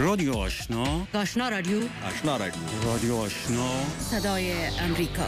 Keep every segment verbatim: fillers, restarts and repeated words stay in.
رادیو آشنا، آشنا رادیو، آشنا رادیو، رادیو آشنا، صدای امریکا.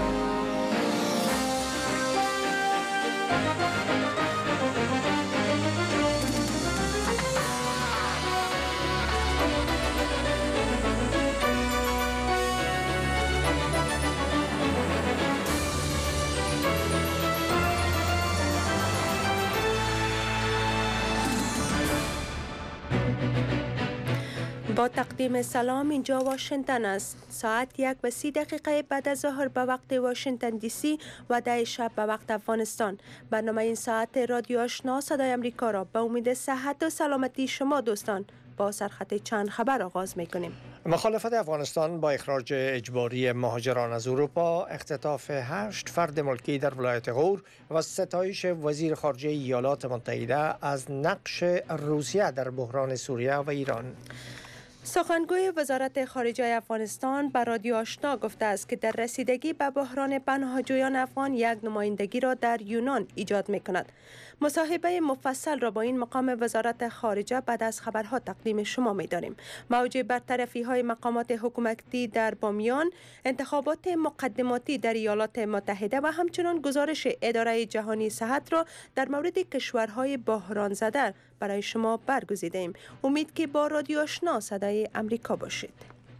با تقدیم سلام، اینجا واشنگتن است. ساعت یک و سی دقیقه بعد از ظهر به وقت واشنگتن دی سی و ده شب به وقت افغانستان. برنامه این ساعت رادیو آشنا صدای امریکا را به امید صحت و سلامتی شما دوستان با سرخط چند خبر آغاز میکنیم. مخالفت افغانستان با اخراج اجباری مهاجران از اروپا، اختطاف هشت فرد ملکی در ولایت غور و ستایش وزیر خارجه ایالات متحده از نقش روسیه در بحران سوریه و ایران. سخنگوی وزارت خارجه افغانستان به رادیو آشنا گفته است که در رسیدگی به بحران پناهجویان افغان یک نمایندگی را در یونان ایجاد می کند. مصاحبه مفصل را با این مقام وزارت خارجه بعد از خبرها تقدیم شما می داریم. موجب برطرفی های مقامات حکومتی در بامیان، انتخابات مقدماتی در ایالات متحده و همچنان گزارش اداره جهانی صحت را در مورد کشورهای بحران زده برای شما برگزیده ایم. امید که با رادیو آشنا صدای امریکا باشید.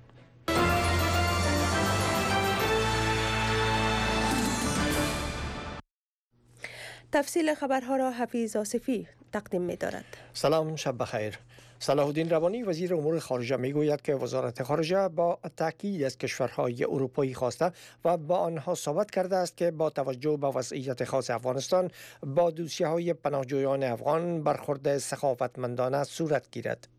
تفصیل خبرها را حفیظ آصفی تقدیم می دارد. سلام، شب بخیر. صلاح الدین روانی وزیر امور خارجه می گوید که وزارت خارجه با تاکید از کشورهای اروپایی خواسته و با آنها ثابت کرده است که با توجه به وضعیت خاص افغانستان با دوسیه‌های پناهجویان افغان برخورد سخاوتمندانه صورت گیرد.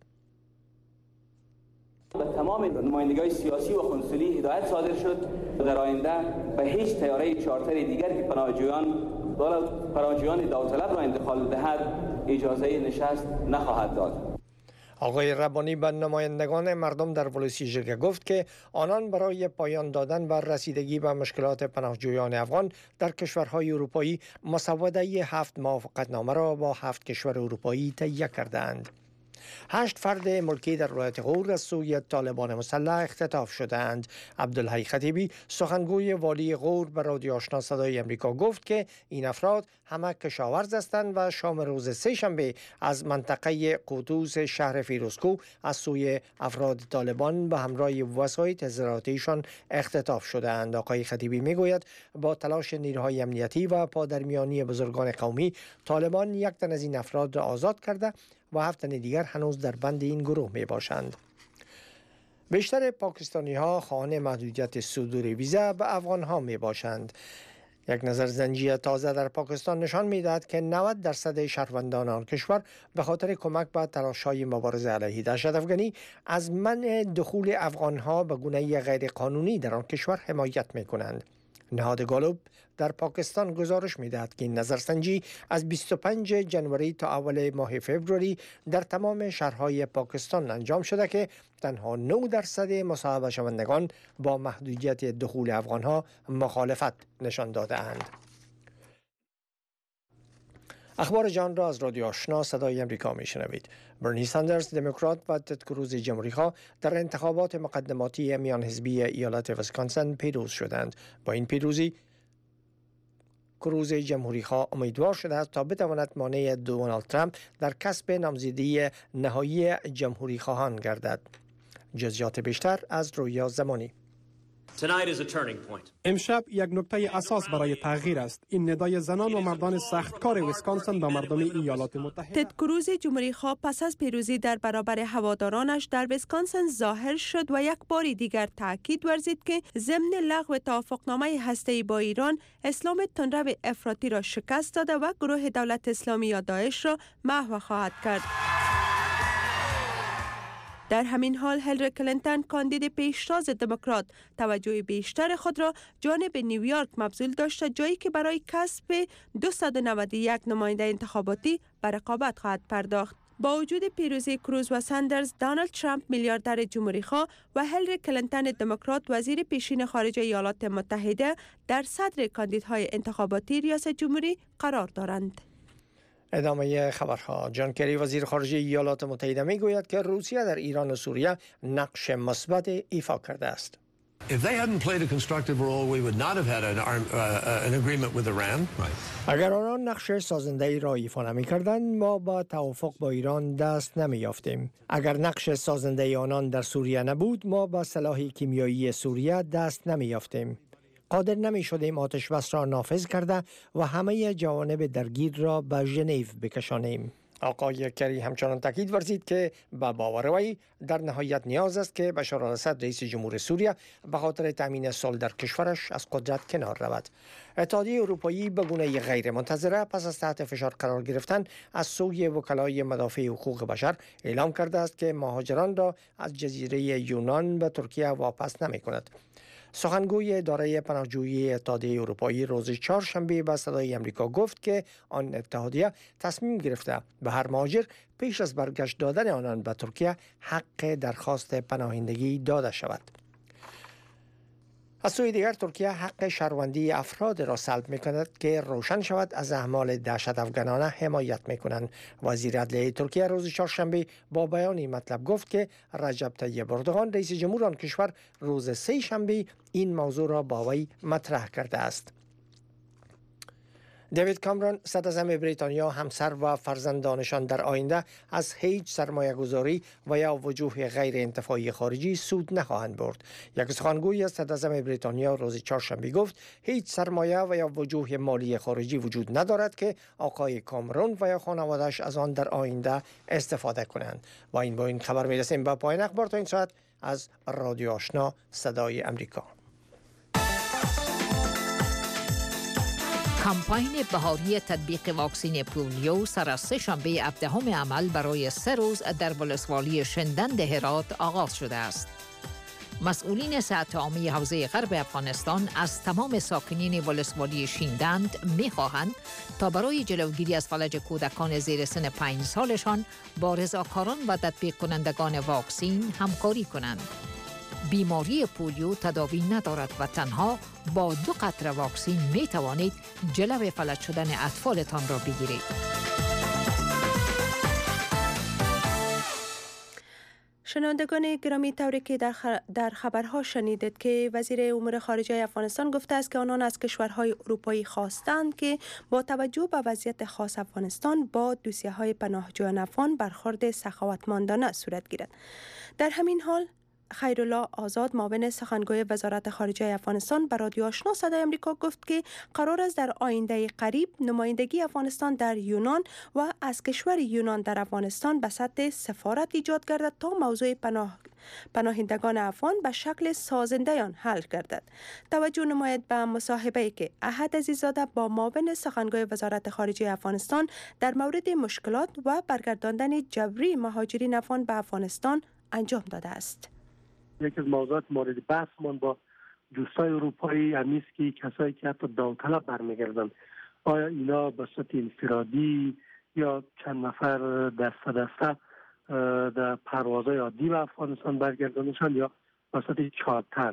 به تمام نمایندگان سیاسی و کنسولی هدایت صادر شد در آینده به هیچ طیاره چارتر دیگر که پناهجویان پناهجویان داوطلب را انتقال دهد اجازه نشست نخواهد داد. آقای ربانی به نمایندگان مردم در ولسیجگه گفت که آنان برای پایان دادن بر رسیدگی به مشکلات پناهجویان افغان در کشورهای اروپایی مسوده هفت موافقتنامه را با هفت کشور اروپایی تهیه کردند. هشت فرد ملکی در ولایت غور از سوی طالبان مسلح اختطاف شدند. عبدالحی خطیبی سخنگوی والی غور به رادیو آشنا صدای امریکا گفت که این افراد همه کشاورز هستند و شام روز سه شنبه از منطقه قدوس شهر فیروزکو از سوی افراد طالبان به همراه وسایط زراعتیشان اختطاف شدند. آقای خطیبی میگوید با تلاش نیروهای امنیتی و پادرمیانی بزرگان قومی، طالبان یک تن از این افراد را آزاد کرده و هفت تن دیگر هنوز در بند این گروه می باشند. بیشتر پاکستانی ها خواهان محدودیت صدور ویزا به افغان ها می باشند. یک نظرسنجی تازه در پاکستان نشان می دهد که نود درصد شهروندان آن کشور به خاطر کمک به تلاش‌های مبارزه علیه دهشت‌افکنی از منع دخول افغان ها به گونه غیر قانونی در آن کشور حمایت می کنند. نهاد گالوب در پاکستان گزارش می‌دهد که این نظرسنجی از بیست و پنجم جنوری تا اول ماه فوریه در تمام شهرهای پاکستان انجام شده که تنها نه درصد مصاحبه شوندگان با محدودیت دخول افغان‌ها مخالفت نشان داده‌اند. اخبار جهان را از رادیو آشنا صدای امریکا میشنوید. برنی ساندرز دموکرات و تد کروز جمهوری‌خواه در انتخابات مقدماتی میان حزبی ایالت ویسکانسن پیروز شدند. با این پیروزی کروز جمهوری‌خواه امیدوار شده است تا بتواند مانع دونالد ترامپ در کسب نامزدی نهایی جمهوری‌خواهان گردد. جزئیات بیشتر از رویا زمانی. امشب یک نکته اساس برای تغییر است. این ندای زنان و مردان سختکار ویسکانسن به مردم ایالات متحده. تد کروز جمهوری‌خواه پس از پیروزی در برابر هوادارانش در ویسکانسن ظاهر شد و یک بار دیگر تاکید ورزید که ضمن لغو توافقنامه هسته‌ای با ایران، اسلام تندرو افراطی را شکست داده و گروه دولت اسلامی یا داعش را محو خواهد کرد. در همین حال هیلاری کلینتون کاندید پیشتاز دموکرات توجه بیشتر خود را جانب نیویورک مبذول داشته، جایی که برای کسب دویست و نود و یک نماینده انتخاباتی به رقابت خواهد پرداخت. با وجود پیروزی کروز و ساندرز، دونالد ترامپ میلیاردر جمهوری‌خواه و هیلاری کلینتون دموکرات وزیر پیشین خارجه ایالات متحده در صدر کاندیدهای انتخاباتی ریاست جمهوری قرار دارند. ادامه خبرها. جان کری وزیر خارجه ایالات متحده می گوید که روسیه در ایران و سوریه نقش مثبت ایفا کرده است. If they hadn't played a constructive role, we would not have had an, arm, uh, an agreement with Iran. Right. اگر آنان نقش سازنده ای را ایفا نمی کردند، ما با توافق با ایران دست نمی یافتیم. اگر نقش سازنده ای آنان در سوریه نبود، ما با سلاح کیمیایی سوریه دست نمی یافتیم. قادر نمی شدیم آتش بس را نافذ کرده و همه جوانب درگیر را به ژنو بکشانیم. آقای کری همچنان تاکید ورزید که به باور وی در نهایت نیاز است که بشار الاسد رئیس جمهور سوریه به خاطر تامین صلح در کشورش از قدرت کنار رود. اتحادیه اروپایی به گونه غیر منتظره پس از تحت فشار قرار گرفتن از سوی وکلای مدافع حقوق بشر اعلام کرده است که مهاجران را از جزیره یونان به ترکیه واپس نمی کند. سخنگوی اداره پناهجویی اتحادیه اروپایی روز چهارشنبه به صدای آمریکا گفت که آن اتحادیه تصمیم گرفته به هر مهاجر پیش از برگشت دادن آنان به ترکیه حق درخواست پناهندگی داده شود. از سوی دیگر ترکیه حق شهروندی افراد را سلب می کند که روشن شود از اعمال دهشت افغانانه حمایت می کنند. وزیر عدلیه ترکیه روز چهارشنبه با بیانی مطلب گفت که رجب طیب اردوغان رئیس جمهور آن کشور روز سه شنبه این موضوع را با وی مطرح کرده است. دیوید کامرون صدراعظم بریتانیا همسر و فرزندانشان در آینده از هیچ سرمایه گذاری و یا وجوه غیر انتفاعی خارجی سود نخواهند برد. یک سخنگوی از صدراعظم بریتانیا روز چهارشنبه گفت هیچ سرمایه و یا وجوه مالی خارجی وجود ندارد که آقای کامرون و یا خانواده‌اش از آن در آینده استفاده کنند. و این با این خبر میرسیم به پایان اخبار تا این ساعت از رادیو آشنا صدای امریکا. کمپاین بهاری تطبیق واکسین پولیو سر از سه شنبه هفدهم عمل برای سه روز در ولسوالی شندند هرات آغاز شده است. مسئولین صحت عامه حوزه غرب افغانستان از تمام ساکنین ولسوالی شندند می‌خواهند تا برای جلوگیری از فلج کودکان زیر سن پنج سالشان با رضاکاران و تطبیق کنندگان واکسین همکاری کنند. بیماری پولیو تداوی ندارد و تنها با دو قطره واکسین می توانید جلو فلج شدن اطفالتان را بگیرید. شنوندگان گرامی، طوری که در, خ... در خبرها شنیدید که وزیر امور خارجه افغانستان گفته است که آنان از کشورهای اروپایی خواستند که با توجه به وضعیت خاص افغانستان با دوسیه های پناهجویان افغان برخورد سخاوتمندانه صورت گیرد. در همین حال خیرالله آزاد معاون سخنگوی وزارت خارجه افغانستان به رادیو آشنا صدای امریکا گفت که قرار است در آینده قریب نمایندگی افغانستان در یونان و از کشور یونان در افغانستان به سطح سفارت ایجاد گردد تا موضوع پناه پناهندگان افغان به شکل سازنده آن حل گردد. توجه نماید به مصاحبه‌ای که احد عزیزاده با معاون سخنگوی وزارت خارجه افغانستان در مورد مشکلات و برگرداندن جبری مهاجرین افغان به افغانستان انجام داده است. یکی از موضوعات مورد بحثمان با دوستای اروپایی همیست که کسایی که حتی داوطلب برمیگردن آیا اینا به صورت انفرادی یا چند نفر دسته دسته در پروازهای عادی به افغانستان برگردانشان یا به صورت چارتر.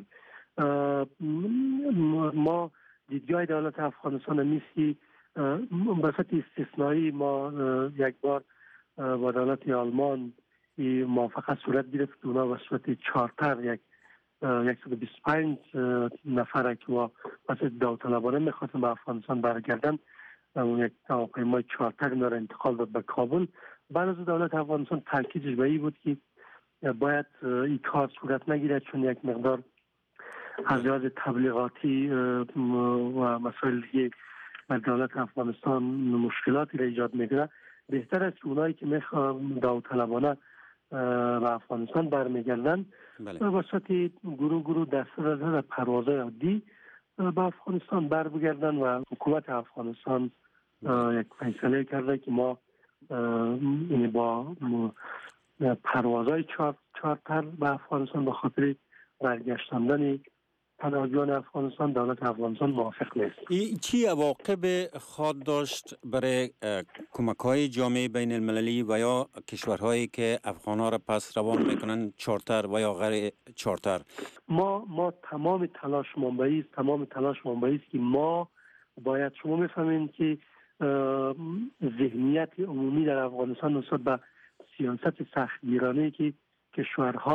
ما دیدگاه دولت افغانستان همیست که به صورت استثنایی ما یک بار با دولت آلمان موافقت صورت گرفت که اونا به صورت چارتر یک صد و بیست و پنج نفره که با مثل داوطلبانه میخواستن به افغانستان برگردن یک هواپیمای چارتر اینا را انتقال داد به کابل. بعد از دولت افغانستان تاکیدش به این بود که باید این کار صورت نگیرد چون یک مقدار از لحاظ تبلیغاتی و مسائل دیگه در دولت افغانستان مشکلاتی را ایجاد میگیره. بهتر است که اونایی که میخوان داوطلبانه و افغانستان برمیگردن با صورت گروه گروه دسته دسته در پروازهای عادی به افغانستان برمیگردن و حکومت افغانستان یک فیصله کرده که ما با پروازهای چارتر به افغانستان به خاطر برگشتاندن پناهجویان افغانستان دولت افغانستان موافق نیست. چی عواقب خواهد داشت برای کمک‌های جامعه بین المللی و یا کشورهایی که افغان‌ها را پس روان میکنن چارتر و یا غیر چارتر؟ ما ما تمام تلاش منبعی است تمام تلاش منبعی است که ما باید شما میفهمین که ذهنیت عمومی در افغانستان نسبت به سیاست سختگیرانه که کشورها